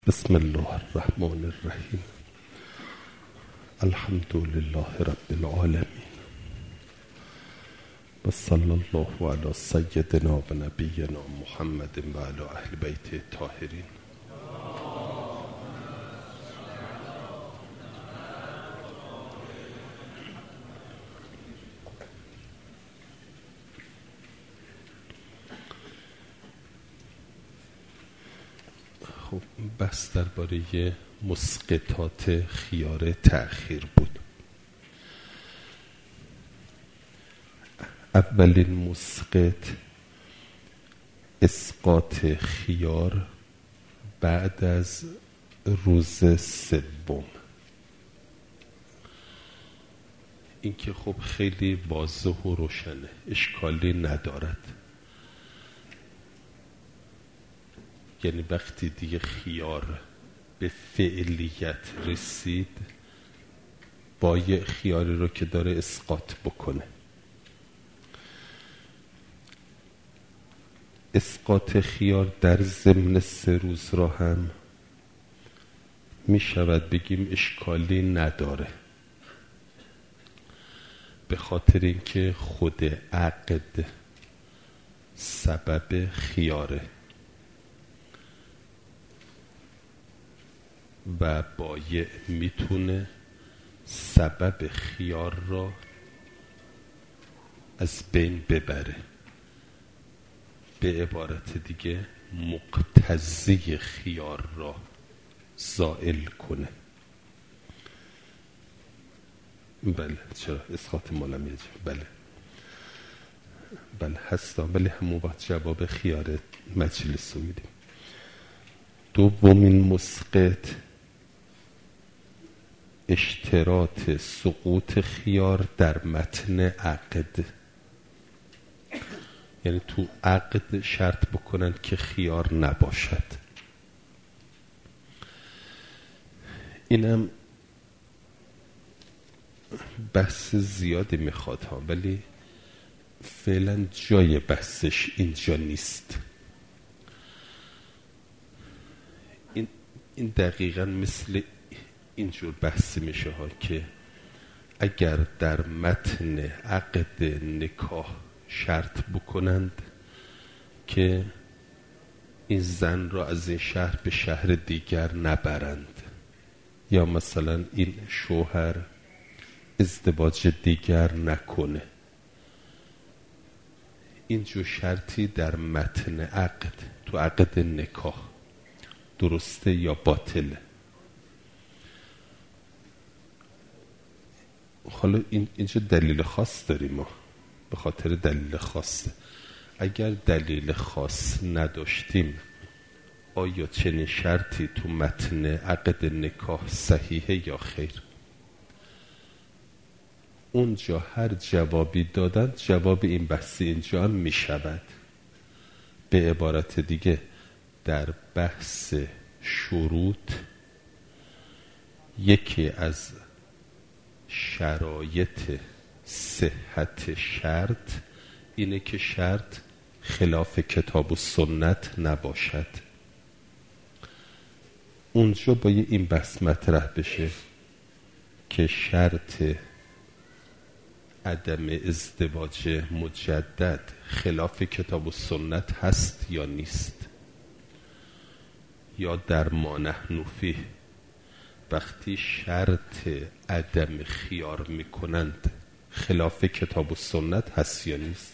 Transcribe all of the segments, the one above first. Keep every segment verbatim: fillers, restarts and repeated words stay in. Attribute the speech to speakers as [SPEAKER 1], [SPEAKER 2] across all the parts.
[SPEAKER 1] بسم الله الرحمن الرحیم. الحمد لله رب العالمین و صلی الله علی سیدنا و نبینا محمد و علی اهل بیت الطاهرین. خب بحث درباره مسقطات خیار تأخیر بود. اولین مسقط اسقاط خیار بعد از روز سوم. این که خب خیلی واضح و روشنه، اشکالی ندارد. یعنی وقتی دیگه خیار به فعلیت رسید باید خیاری رو که داره اسقاط بکنه. اسقاط خیار در ضمن سه روز را هم می شود بگیم اشکالی نداره، به خاطر اینکه خود عقد سبب خیاره و بایع میتونه سبب خیار را از بین ببره، به عبارت دیگه مقتضی خیار را زائل کنه. بله چرا اسقاط مالم یه بله بله هستا، ولی همون وقت جواب خیار مجلس رو میدیم. دومین مسقط اشتراط سقوط خیار در متن عقد، یعنی تو عقد شرط بکنن که خیار نباشد. اینم بحث زیادی میخواد ها، ولی فعلا جای بحثش اینجا نیست. این این دقیقاً مثل اینجور بحثی میشه ها که اگر در متن عقد نکاح شرط بکنند که این زن را از این شهر به شهر دیگر نبرند، یا مثلا این شوهر ازدواج دیگر نکنه، اینجور شرطی در متن عقد تو عقد نکاح درسته یا باطله؟ حالا این اینجا دلیل خاص داریم ما، به خاطر دلیل خاصه. اگر دلیل خاص نداشتیم آیا چنین شرطی تو متن عقد نکاح صحیحه یا خیر؟ اونجا هر جوابی دادن جواب این بحثی اینجا هم می شود. به عبارت دیگه در بحث شروط یکی از شرایط صحت شرط اینه که شرط خلاف کتاب و سنت نباشد. اونجا باید این بحث مطرح بشه که شرط عدم ازدواج مجدد خلاف کتاب و سنت هست یا نیست، یا در ما نحن فیه وقتی شرط عدم خیار میکنند خلاف کتاب و سنت هست یا نیست.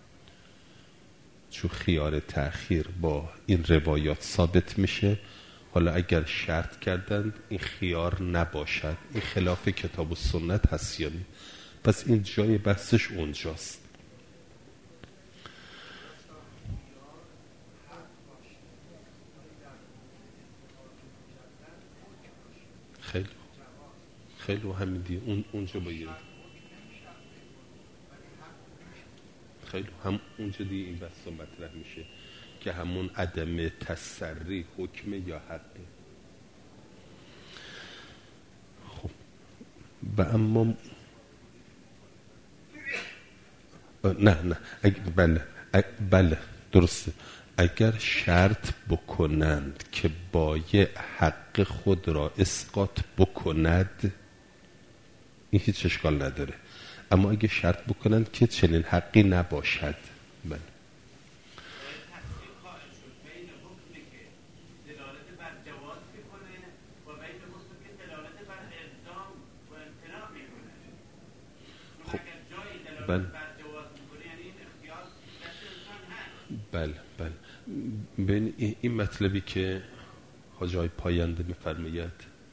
[SPEAKER 1] چون خیار تأخیر با این روایات ثابت میشه. حالا اگر شرط کردند این خیار نباشد، این خلاف کتاب و سنت هست یا نیست؟ پس این جای بحثش اونجاست. خیلی خیلی همین دیگه اون اونجا باید خیلی هم اونجا دیگه این بحثا مطرح میشه که همون عدم تسری حکمه یا حقه. خب و اما نه نه اگه بله اگه بله درسته. اگر شرط بکنند که بایع حق خود را اسقاط بکند این هیچ اشکال نداره، اما اگه شرط بکنند که چنین حقی نباشد. بله بله بله بله ببین این مطلبی که حاج آقای پاینده میفرماید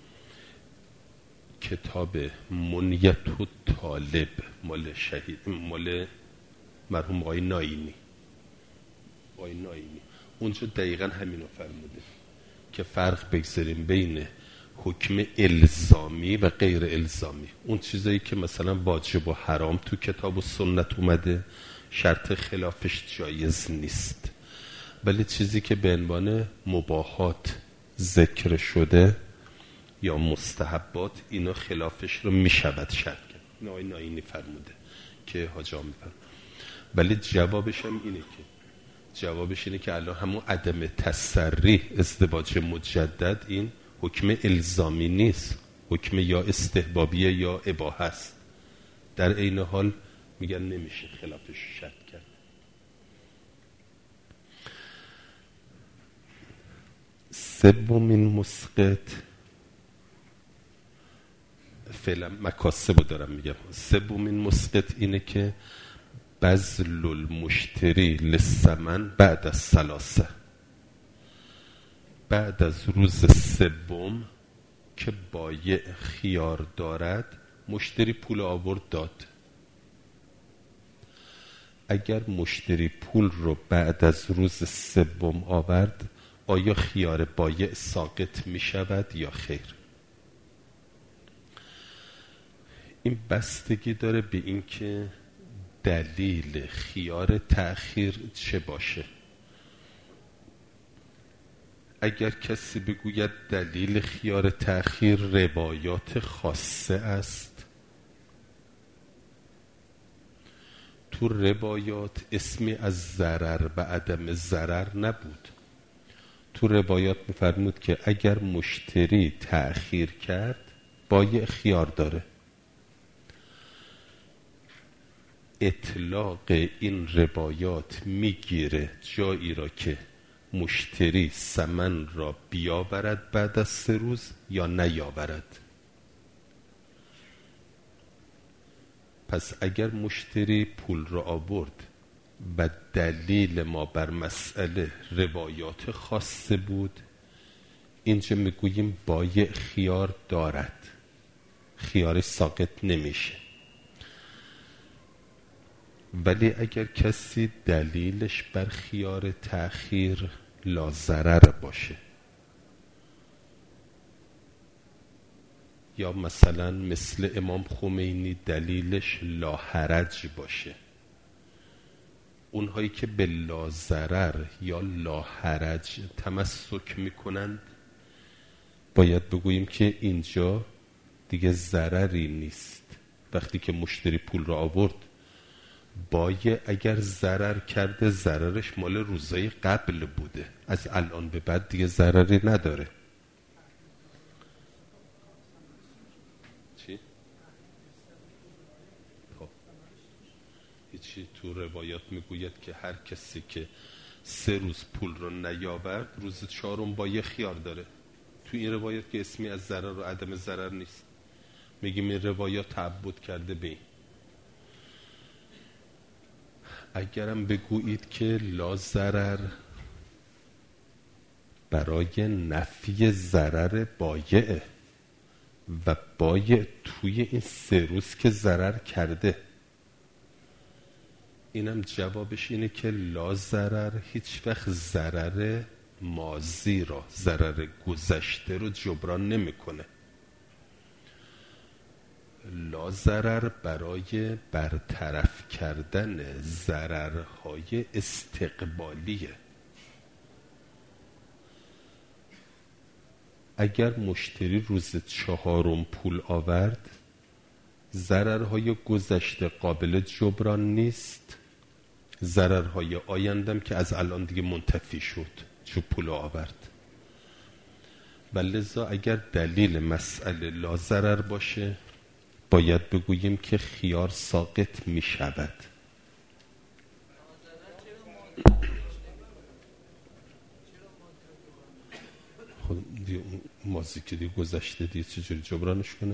[SPEAKER 1] کتاب منیت و طالب مال شهید مال مرحوم آقای ناینی آقای ناینی اونجا دقیقا همینو فرموده که فرق بگذاریم بین حکم الزامی و غیر الزامی. اون چیزایی که مثلا واجب و حرام تو کتاب و سنت اومده شرط خلافش جایز نیست، ولی چیزی که به عنوان مباحات ذکر شده یا مستحبات اینا خلافش رو میشود شرط کرد. نای ناینی فرموده که حاجا میفرم، ولی جوابش هم اینه که جوابش اینه که الان همون عدم تسری ازدواج مجدد این حکم الزامی نیست، حکم یا استحبابیه یا اباحه است. در عین حال میگن نمیشه خلافش شرط کرد. سومین مسقط فعلا مکاسبو دارم میگم. سومین مسقط اینه که بذل المشتری للثمن بعد از ثلاثه، بعد از روز سوم که بایع خیار دارد مشتری پول آورد داد. اگر مشتری پول رو بعد از روز سوم آورد آیا خیار بایع ساقط می شود یا خیر؟ این بستگی داره به این که دلیل خیار تأخیر چه باشه. اگر کسی بگوید دلیل خیار تأخیر روایات خاصه است، تو روایات اسمی از ضرر و عدم ضرر نبود. تو روایات می‌فرمود که اگر مشتری تأخیر کرد بایع خیار داره. اطلاق این روایات میگیره جایی را که مشتری ثمن را بیاورد بعد از سه روز یا نیاورد. پس اگر مشتری پول را آورد و دلیل ما بر مسئله روایات خاصه بود، اینجا میگوییم بایع خیار دارد، خیارش ساقط نمیشه. ولی اگر کسی دلیلش بر خیار تأخیر لاضرر باشه یا مثلا مثل امام خمینی دلیلش لاحرج باشه، اونهایی که به لاضرر یا لاحرج تمسک میکنند باید بگوییم که اینجا دیگه ضرری نیست. وقتی که مشتری پول را آورد بایع اگر ضرر کرده ضررش مال روزای قبل بوده، از الان به بعد دیگه ضرری نداره. چی؟ خب هیچی تو روایات میگوید که هر کسی که سه روز پول رو نیاورد روز چهارم بایع خیار داره. تو این روایات که اسمی از ضرر و عدم ضرر نیست. میگیم این روایات تعبد کرده به این. اگرم بگویید که لا ضرر برای نفی ضرر بایعه و بایع توی این سه روز که ضرر کرده، اینم جوابش اینه که لا ضرر هیچ وقت ضرر ماضی را، ضرر گذشته رو جبران نمیکنه. لا ضرر برای برطرف کردن ضررهای استقبالیه. اگر مشتری روز چهارم پول آورد ضررهای گذشته قابل جبران نیست، ضررهای آیندم که از الان دیگه منتفی شد چون پول آورد. و لذا اگر دلیل مسئله لا ضرر باشه باید بگوییم که خیار ساقط می شود. خب دیگه مازی که دیگه گذشته دیگه چجوری جبرانش کنه؟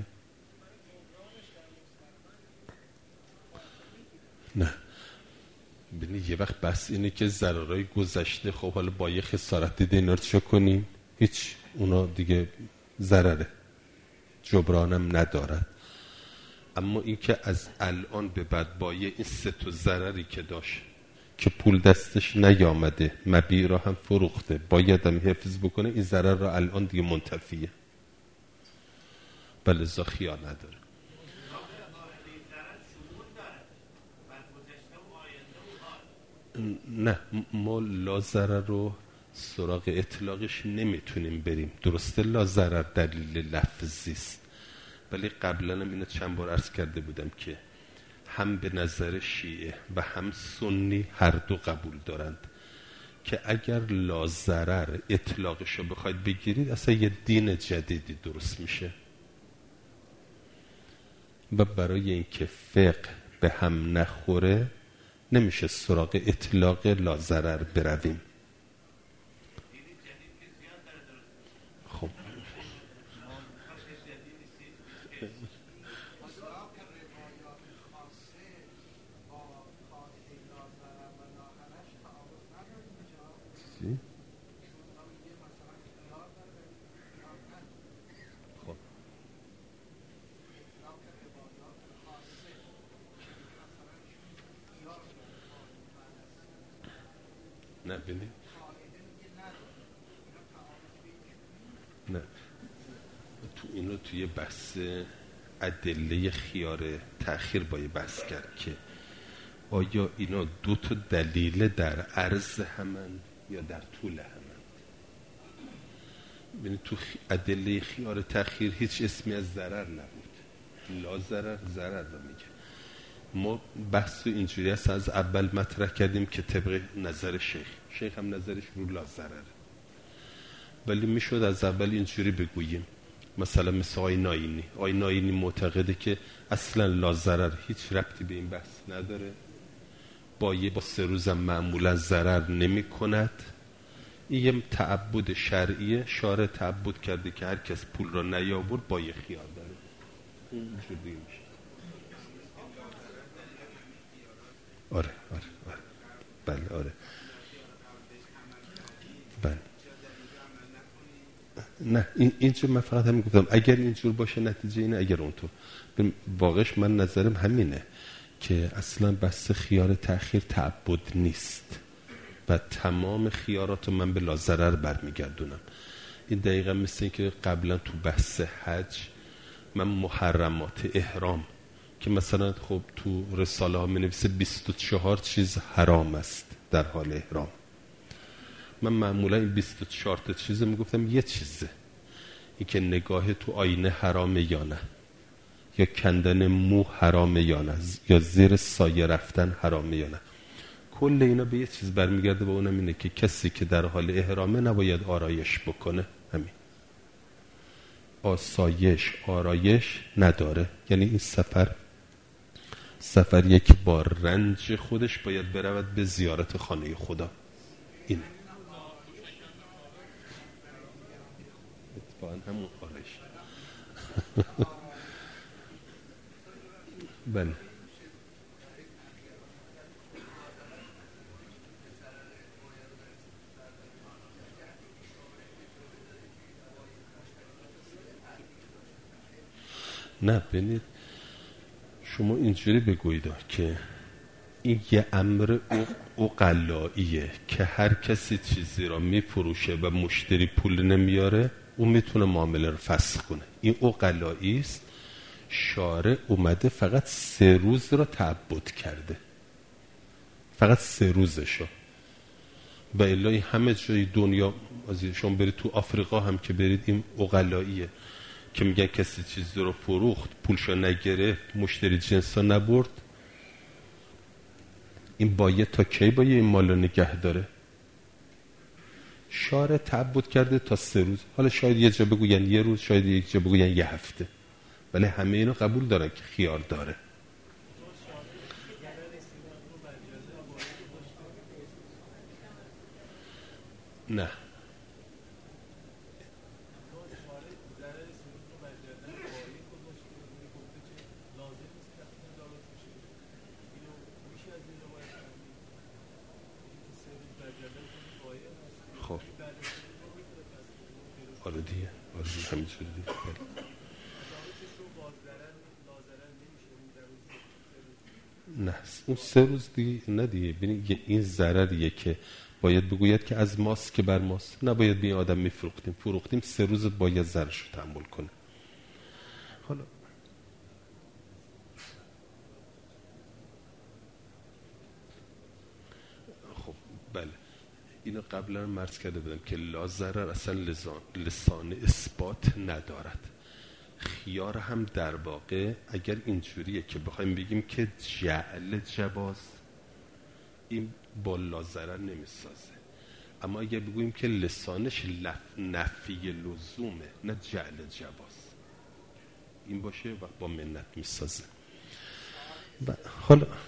[SPEAKER 1] نه ببینی یه وقت بس اینه که ضررهای گذشته خب حالا با یه خسارت دیده اینا رو چه کنیم؟ هیچ، اونا دیگه ضرره، جبرانم ندارد. اما این که از الان به بعد با یه این سه تا ضرری که داشت که پول دستش نیامده، مبیع را هم فروخته، باید هم حفظ بکنه، این ضرر را الان دیگه منتفیه، بله ازا خیال نداره. نه ما لا ضرر رو سراغ اطلاقش نمیتونیم بریم. درسته لا ضرر دلیل لفظی است، ولی قبلا هم اینو چند بار عرض کرده بودم که هم به نظر شیعه و هم سنی هر دو قبول دارند که اگر لا ضرر اطلاقش رو بخواید بگیرید اصلا یه دین جدیدی درست میشه. و برای اینکه فقه به هم نخوره نمیشه سراغ اطلاق لا ضرر برویم. خب نه ببینید نه تو اینو توی بحث ادله خیار تأخیر باید بحث کرد که آیا اینا دو تا دلیل در عرض همن یا در طول همن. ببینید تو ادله خیار تأخیر هیچ اسمی از ضرر نبود، لا ضرر ضرر رو میگه. ما بحث اینجوری است از اول مطرح کردیم که طبق نظر شیخ شیخ هم نظرش رو لا ضرره، ولی میشد از اول اینجوری بگوییم مثلا مثل آی ناینی آی ناینی معتقده که اصلا لا ضرر هیچ ربطی به این بحث نداره، با یه با سه روزم معمولا ضرر نمی کند. این یه تعبد شرعیه، شارع تعبد کرده که هر کس پول را نیاورد با یه خیار داره، اینجوری میشه. آره آره آره بله آره بله نه این اینجور من فقط همین گفتم اگر اینجور باشه نتیجه اینه، اگر اونطور واقعش من نظرم همینه که اصلا بحث خیار تأخیر تعبد نیست و تمام خیارات من به لا ضرر برمیگردونم. این دقیقا مثل این که قبلا تو بحث حج من محرمات احرام که مثلا خب تو رساله ها می نویسه بیست و چهار چیز حرام است در حال احرام، من معمولا این بیست و چهار تا چیز می گفتم یه چیزه، این که نگاه تو آینه حرامه یا نه، یا کندن مو حرامه یا نه، یا زیر سایه رفتن حرامه یا نه. کل اینا به یه چیز برمیگرده و اونم اینه که کسی که در حال احرامه نباید آرایش بکنه. همین آسایش آرایش نداره، یعنی این سفر سفر یک با رنج خودش باید برود به زیارت خانه خدا. اینه اتفاقا همون آرایش. بله نه ببینید شما اینجوری بگویید که این یه امر عقلاییه که هر کسی چیزی را میفروشه و مشتری پول نمیاره اون میتونه معامله رو فسخ کنه. این عقلایی است. شارع اومده فقط سه روز را تعبد کرده، فقط سه روزشو، و الا همه جای دنیا شما برید تو آفریقا هم که برید این عقلاییه که میگن کسی چیزی رو فروخت پولشو نگرفت مشتری جنسا نبرد این باید تا کی باید این مالو نگه داره؟ شارع تعبد کرده تا سه روز. حالا شاید یه جا بگوین یه روز، شاید یک جا بگوین یه هفته، ولی همه اینو قبول دارن که خیار داره. نه خب آره دیگه، آره همینجوری دیگه. نه اون سه روز دیگه نه دیگه. ببینید این ضرریه که باید بگوید که از ماست که بر ماست، نباید به این آدم میفروختیم، فروختیم سه روز باید ضررش رو تحمل کنه. حالا خب بله، اینو قبلا هم عرض کرده بودم که لا ضرر اصلا لسان, لسان اثبات ندارد. خیار هم در واقع اگر اینجوریه که بخوایم بگیم که جعل جواز، این با لا ضرر نمیسازه. اما اگر بگوییم که لسانش نفی لزومه نه جعل جواز، این باشه و با منت میسازه. حالا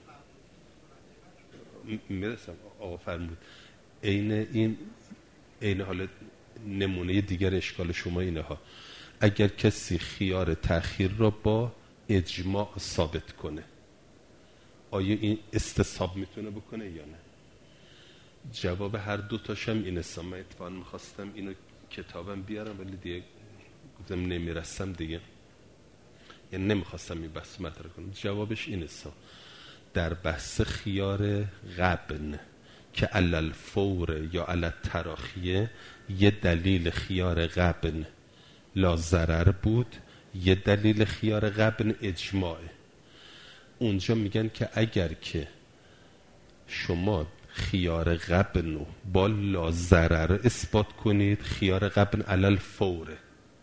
[SPEAKER 1] میرسم آقا فرمود این این این حالا نمونه دیگر اشکال شما اینه ها. اگر کسی خیار تأخیر را با اجماع ثابت کنه، آیا این استصحاب میتونه بکنه یا نه؟ جواب هر دو تاشم این است. من اتفاقا میخواستم اینو کتابم بیارم ولی دیگه گفتم نمیرسم دیگه، یعنی نمیخواستم این بحث مطرح کنم. جوابش این است: در بحث خیار غبن که علل فور یا علل تراخیه، یه دلیل خیار غبن لا ضرر بود، یه دلیل خیار غبن اجماعه. اونجا میگن که اگر که شما خیار غبن رو با لا ضرر اثبات کنید، خیار غبن علل فوره.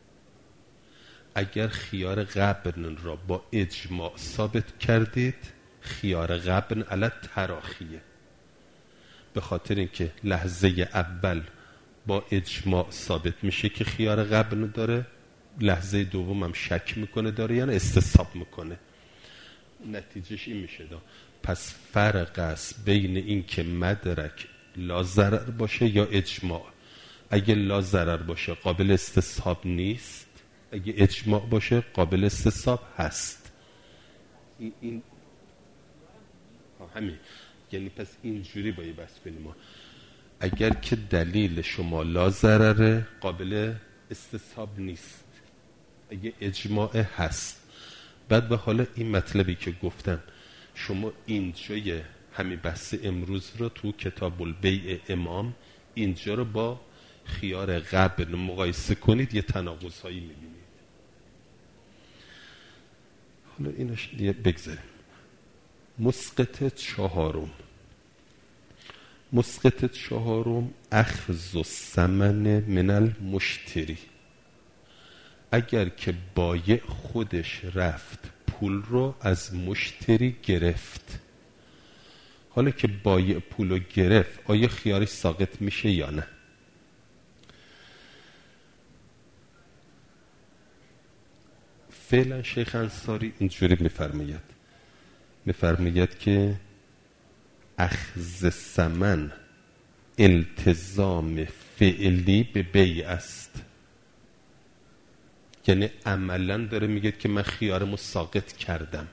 [SPEAKER 1] اگر خیار غبن را با اجماع ثابت کردید، خیار غبن علل تراخیه. به خاطر اینکه لحظه اول با اجماع ثابت میشه که خیار غبن داره، لحظه دوم هم شک میکنه داره یعنی استصحاب میکنه. نتیجهش این میشه دا. پس فرق است بین این که مدرک لا ضرر باشه یا اجماع. اگه لا ضرر باشه قابل استصحاب نیست، اگه اجماع باشه قابل استصحاب هست. این, این... همین یعنی پس اینجوری باید بحث کنیم ما. اگر که دلیل شما لا ضرره قابل استصحاب نیست، اگه اجماع هست. بعد به حالا این مطلبی که گفتم شما اینجای همین بحث امروز رو تو کتاب البیع امام اینجا رو با خیار غبن مقایسه کنید، یه تناقض هایی میبینید. حالا اینش دیگه بگذاریم. مسقط چهارم، مسقط چهارم اخذ الثمن من المشتری. اگر که بایع خودش رفت پول رو از مشتری گرفت، حالا که بایع پول رو گرفت آیا خیارش ساقط میشه یا نه؟ فعلا شیخ انصاری اینجوری میفرماید میفرماید که اخذ الثمن التزام فعلی به بیع است. یعنی عملا داره میگه که من خیارمو ساقط کردم.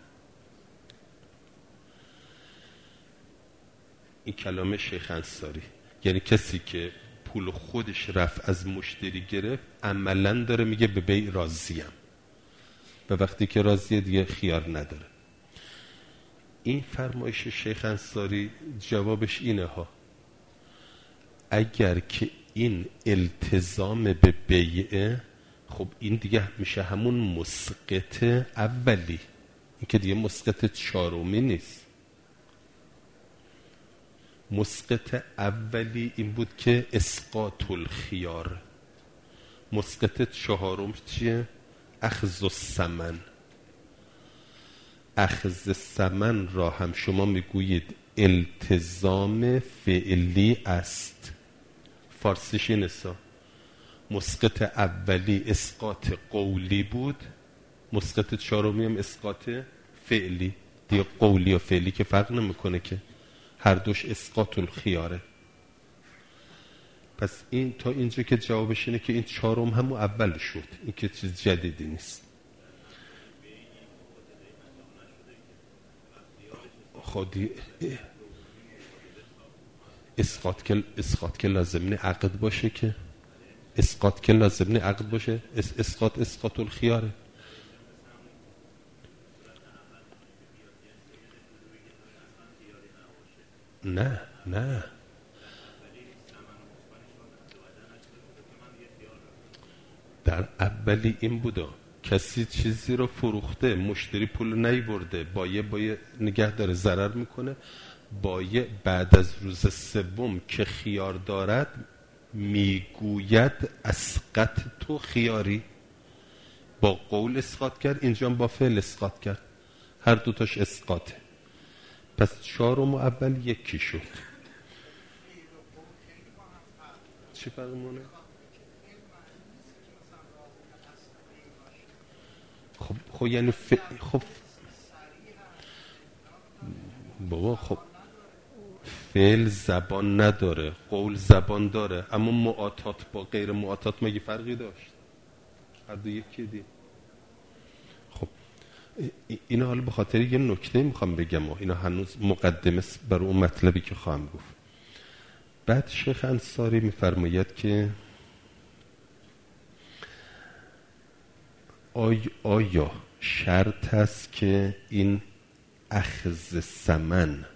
[SPEAKER 1] این کلام شیخ انصاری، یعنی کسی که پول خودش رفت از مشتری گرفت عملا داره میگه به بیع راضیم، به وقتی که راضیه دیگه خیار نداره. این فرمایش شیخ انصاری جوابش اینه ها. اگر که این التزام به بیعه، خب این دیگه میشه همون مسقط اولی، این که دیگه مسقط چهارمی نیست. مسقط اولی این بود که اسقاط الخیار. مسقط چهارم چیه؟ اخذ الثمن. اخذ الثمن را هم شما میگویید التزام فعلی است. فارسیش این است. مسقط اولی اسقاط قولی بود، مسقط چهارمی هم اسقاط فعلی. دیگه قولی و فعلی که فرق نمیکنه که، هر دوش اسقاط الخیاره. پس این تا اینجا که جوابش اینه که این چهارم همون اول شد، این که چیز جدیدی نیست. خودی اسقاط که اسقاط که لازم نه عقد باشه، که اسقاط که لازم نه عقد باشه. اس اسقاط اسقاط الخیاره. نه نه در اولی این بوده کسی چیزی رو فروخته، مشتری پول نیورده، بایه بایه نگه داره، ضرر میکنه. بایه بعد از روز سوم که خیار دارد میگوید اسقط تو خیاری. با قول اسقاط کرد، اینجا با فعل اسقاط کرد، هر دوتاش اسقاطه. پس چهارم و اول یکی شد. چی فرمونه؟ خب خب یعنی ف... خب بابا خب فعل زبان نداره، قول زبان داره، اما معاطات با غیر معاطات مگه فرقی داشت؟ هر دو یکی دی. خب اینا حالا به خاطر یه نکته میخوام بگم و اینا هنوز مقدمه برای اون مطلبی که خواهم گفت. بعد شیخ انصاری میفرماید که آی آیا شرط است که این اخذ ثمن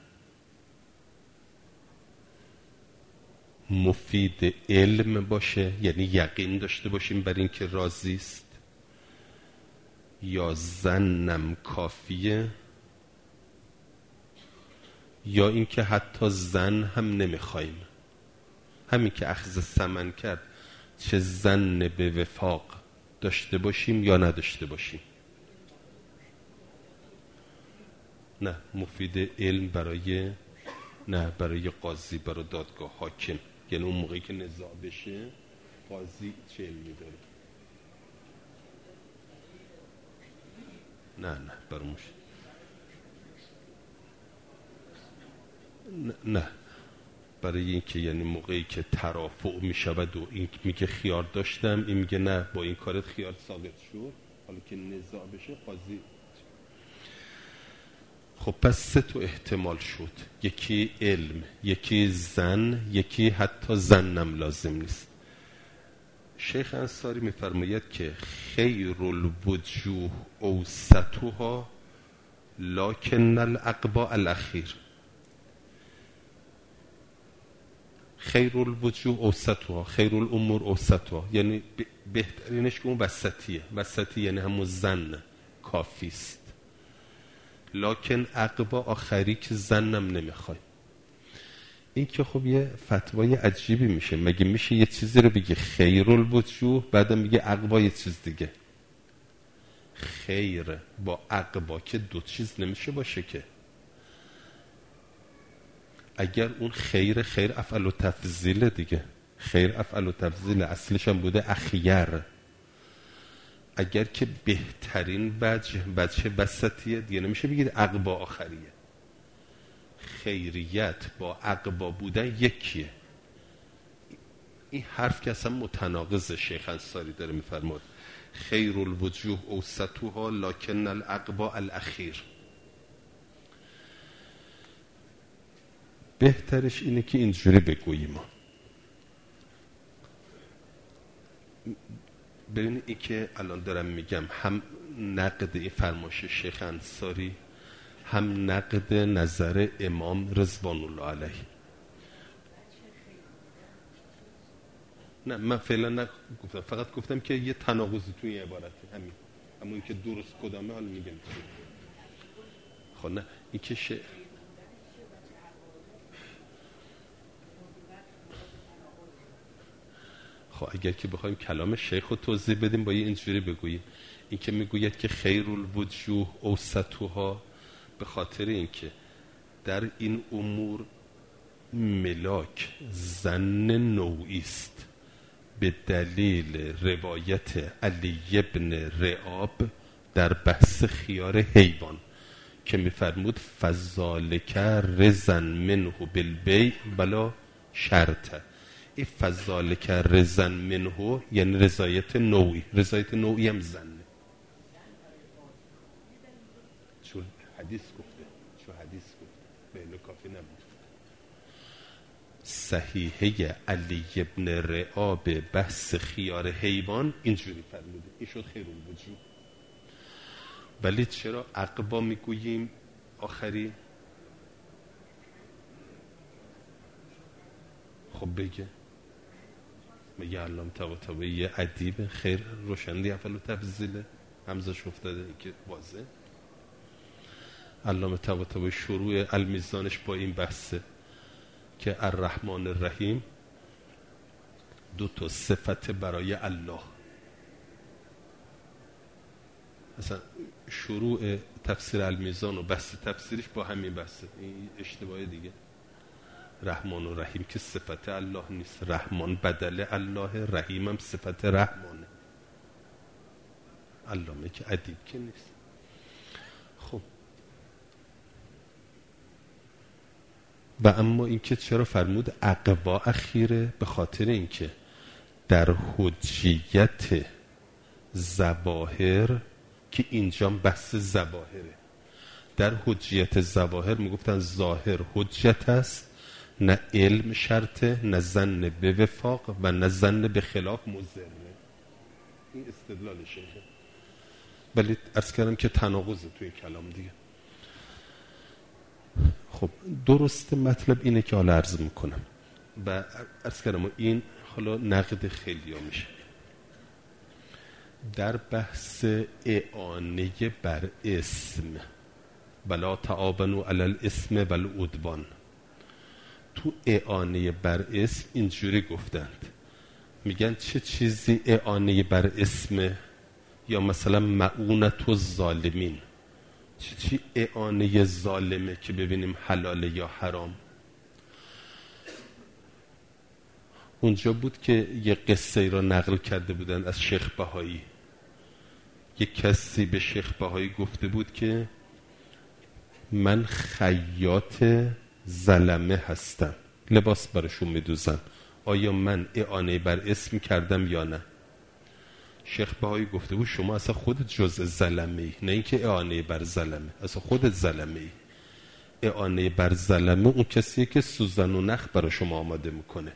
[SPEAKER 1] مفید علم باشه، یعنی یقین داشته باشیم بر این که راضی است، یا ظنم کافیه، یا اینکه حتی ظن هم نمیخوایم، همین که اخذ ثمن کرد چه ظن به وفاق داشته باشیم یا نداشته باشیم. نه مفید علم برای نه برای قاضی، برای دادگاه، حاکم، یعنی اون موقعی که نزاع بشه قاضی چه علمی داره. نه نه براموش نه, نه. برای این که یعنی موقعی که ترافع می شود و این میگه خیار داشتم، این میگه نه با این کارت خیار ثابت شد، حالا که نزاع بشه قاضی. خب پس سه تا احتمال شد، یکی علم، یکی زن، یکی حتی زنم لازم نیست. شیخ انصاری میفرماید که خیر الوجوه اوسطها لکن الاقبا الاخیر. خیر الوجوه اوسطها، خیر الامور اوسطها، یعنی بهترینش که اون وسطیه. وسطی یعنی همون زن کافیست، لکن عقبا آخری که زنم نمیخوای. این که خب یه فتوای عجیبی میشه. مگه میشه یه چیزی رو بگی خیر الوجوه بعدم میگه عقبا یه چیز دیگه؟ خیر با عقبا که دو چیز نمیشه باشه که. اگر اون خیر خیر افعل و تفضیل دیگه، خیر افعل و تفضیل اصلش هم بوده اخیر. اگر که بهترین وجه وجه وسطیه دیگه نمیشه بگید عقبا آخریه. خیریت با عقبا بودن یکیه. این حرف که اصلا متناقض. شیخ انصاری داره میفرماد خیر الوجوه اوسطها لکن العقبا الاخیر. بهترش اینه که اینجوری بگوییم. ببینید این که الان دارم میگم هم نقد این فرمایش شیخ انصاری، هم نقد نظر امام رضوان الله علیه. نه من فعلا نگفتم، فقط گفتم که یه تناقضی توی عبارت همین، اما این که درست کدامه حالا میگم. خب نه این که شیخ خب اگر که بخوایم کلام شیخ رو توضیح بدیم با یه اینجوری بگوییم. این که میگوید که خیر الوجوه اوسطها به خاطر این که در این امور ملاک ظن نوعی است به دلیل روایت علی ابن رعاب در بحث خیار حیوان که میفرمود فذالک رزن منه بالبیع بلا شرط. این فذالک رزن منه یعنی رضایت نوعی، رضایت نوعی هم زنه، چون حدیث گفته، چون حدیث گفته بین کافی نبود. صحیحه علی ابن رعاب بحث خیار حیوان اینجوری فرموده، این شد خیر الوجود. ولی چرا عقبا میگوییم آخری؟ خب بگه میگه علام طباطبایی یه ادیب خیر روشندی افعال و تفضیله همزش افتاده که واضح. علام طباطبایی شروع المیزانش با این بحثه که الرحمن الرحیم دو تا صفت برای الله. مثلا شروع تفسیر المیزان و بحث تفسیرش با همین بحثه، این اشتباه دیگه. رحمان و رحیم که صفت الله نیست، رحمان بدل الله، رحیم هم صفت رحمانه. علامه که ادیب که نیست. خب و اما اینکه چرا فرمود عقبا اخیره؟ به خاطر اینکه در حجیت ظواهر که اینجا بحث ظواهره، در حجیت ظواهر میگفتن ظاهر حجت است، نه علم شرطه، نه ظن به وفاق و نه ظن به خلاف مضره. این استدلال شیخه، ولی عرض کردم که تناقضه توی کلام دیگه. خب درست مطلب اینه که حالا عرض میکنم و عرض کردم این حالا نقد خیلی ها میشه در بحث اعانه بر اسم، بلا تعاونوا علی الاسم والعدوان. تو اعانه بر اسم اینجوری گفتند، میگن چه چیزی اعانه بر اسم؟ یا مثلا معونت الظالمین، چی چی اعانه ظالمه که ببینیم حلاله یا حرام. اونجا بود که یه قصه را نقل کرده بودن از شیخ بهایی. یک کسی به شیخ بهایی گفته بود که من خیاط زلمه هستم، لباس برشون میدوزم، آیا من اعانه بر اسم کردم یا نه؟ شیخ بهایی گفته بود شما اصلا خودت جزء زلمه ای، نه اینکه اعانه بر زلمه، اصلا خودت زلمه ای. اعانه بر زلمه اون کسیه که سوزن و نخ برای شما آماده میکنه.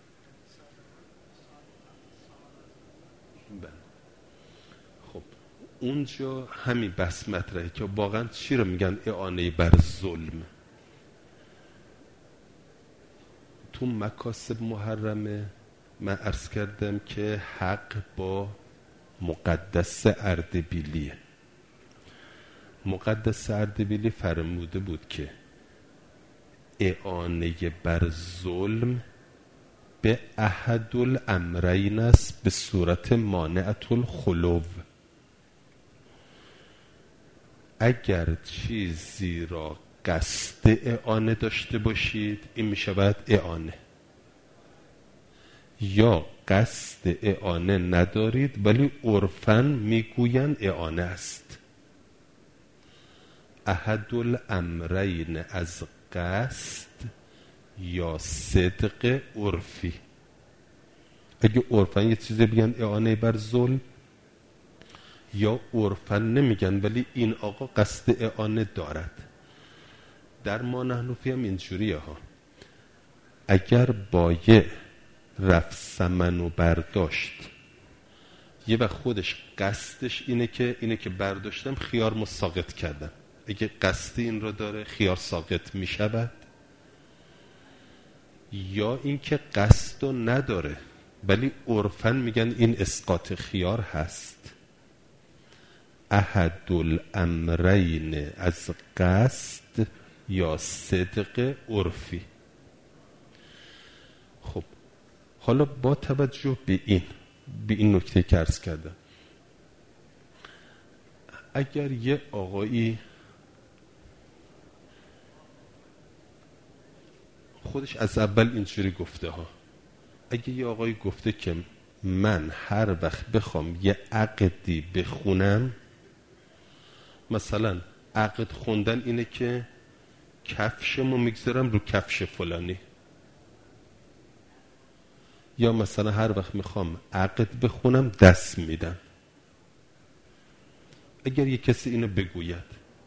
[SPEAKER 1] خب اونجا همین بحث مطرحه که واقعا چی رو میگن اعانه بر ظلم. تو مکاسب محرمه من عرض کردم که حق با مقدس اردبیلیه. مقدس اردبیلی فرموده بود که اعانه بر ظلم به احد الامرین است به صورت مانعت الخلو. اگر چیزی را قصد اعانه داشته باشید این می شود اعانه، یا قصد اعانه ندارید ولی عرفاً میگوین اعانه است. احد الامرین از قصد یا صدق عرفی. اگه عرفاً یه چیزی بگن اعانه بر ظلم، یا عرفاً نمیگن ولی این آقا قصد اعانه دارد. در ما نحنفی هم اینجوریه ها، اگر بایع رفت ثمن و برداشت، یه وقت خودش قصدش اینه که اینه که برداشتم خیار مساقط کردم، اگه قصد این رو داره خیار ساقط می شود. یا اینکه قصد رو نداره ولی عرفاً میگن این اسقاط خیار هست. احد الامرین از قصد یا صدق عرفی. خب حالا با توجه به این به این نکته که عرض کردم، اگر یه آقایی خودش از اول اینجوری گفته ها. اگه یه آقای گفته که من هر وقت بخوام یه عقدی بخونم، مثلا عقد خوندن اینه که کفشمو میگذارم رو کفش فلانی، یا مثلا هر وقت میخوام عقد بخونم دست میدم. اگر یه کسی اینو بگوید،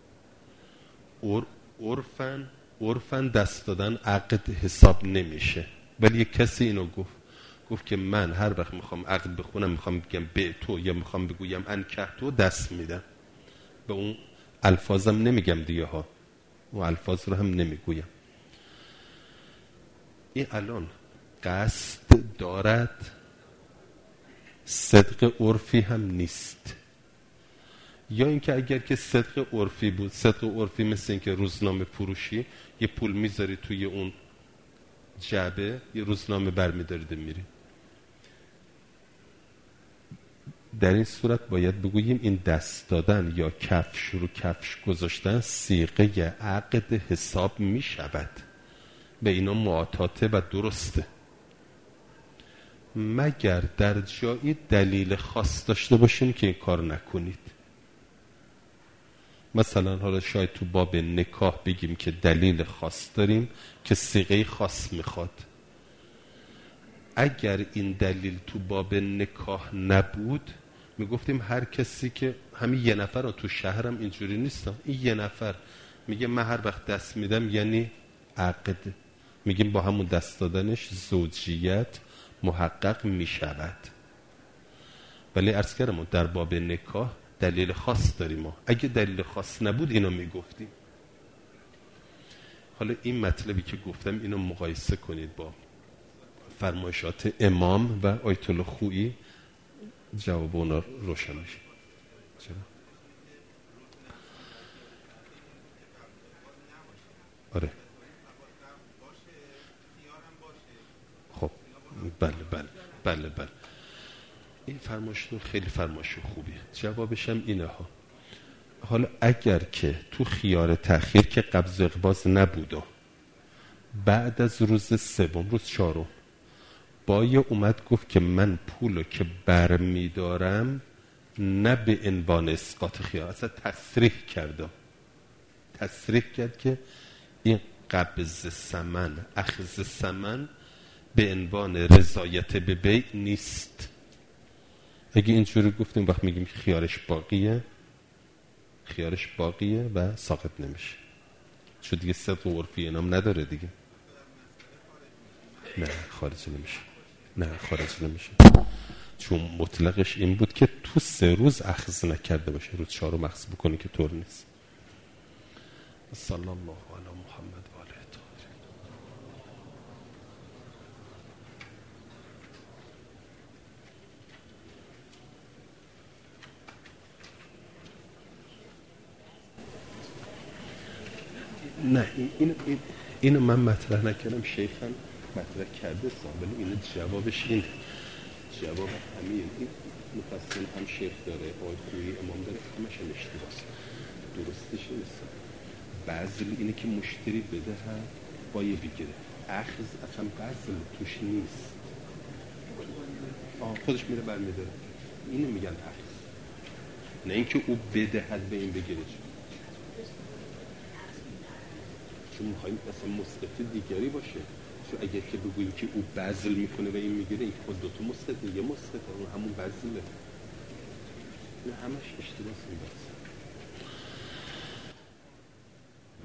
[SPEAKER 1] عرفن عرفن دست دادن عقد حساب نمیشه، ولی یه کسی اینو گفت گفت که من هر وقت میخوام عقد بخونم، میخوام بگم به تو یا میخوام بگویم انکه تو، دست میدم. به اون الفاظم نمیگم دیگه ها، اون الفاظ رو هم نمیگویم. این الان قصد دارد، صدق عرفی هم نیست. یا اینکه اگر که صدق عرفی بود، صدق عرفی مثل این که روزنامه فروشی یه پول میذاری توی اون جعبه، یه روزنامه برمیدارید میری. در این صورت باید بگوییم این دست دادن یا کفش رو کفش گذاشتن صیغه عقد حساب می شود، به اینا معاطاته و درسته، مگر در جایی دلیل خاص داشته باشیم که این کار نکنید. مثلا حالا شاید تو باب نکاح بگیم که دلیل خاص داریم که صیغه خاص میخواد. اگر این دلیل تو باب نکاح نبود، میگفتیم هر کسی که همین یه نفر رو تو شهرم اینجوری نیست، این یه نفر میگه من هر وقت دست میدم یعنی عقد، میگیم با همون دست دادنش زوجیت محقق میشود. ولی عرض کردم در باب نکاح دلیل خاص داریم ما. اگه دلیل خاص نبود اینو میگفتیم. حالا این مطلبی که گفتم اینو مقایسه کنید با فرمایشات امام و آیت الله خویی، جواب اونا روشن میشه. چرا؟ آره خب بله بله بله بله این فرمایشتون خیلی فرمایش خوبیه. جوابش هم اینه ها. حالا اگر که تو خیار تأخیر که قبض و اقباض نبود، بعد از روز سوم روز چهارم بایه اومد گفت که من پولو که برمیدارم نه به عنوان اسقاط خیار، اصلا تصریح کردم تصریح کرد که این قبض ثمن اخذ ثمن به عنوان رضایت به بیع نیست. اگه اینجوری گفتیم وقت میگیم خیارش باقیه، خیارش باقیه و ساقط نمیشه، چون دیگه صدق و عرفی اینام نداره دیگه. نه خارج نمیشه، نه خارج نمیشه، چون مطلقش این بود که تو سه روز اخذ نکرده باشه، روز چهارم اخذ بکنه که طور نیست. صلی الله علی محمد و آله الطاهرین. نه این این اینو من مطرح نکردم، شیخم مطرح کرده سا، ولی این جوابش این جواب همین این مفصل هم شیخ داره، آقای خویی امام داره، همش هم اشتباهه، درستش نیست. بذل اینه که مشتری بده هم بایه بگیره، اخذ اصلا بذل توش نیست، آه خودش میره برمیداره، اینو میگن اخذ، نه اینکه او بدهد به این بگیره، چون میخواییم مثلا مسقط دیگری باشه. چون اگر که بگوییم که او بذل میکنه و این میگیره، این خود دوتا مسقط، یه مسقط اون همون بذله، نه همش اشتباه این بذل.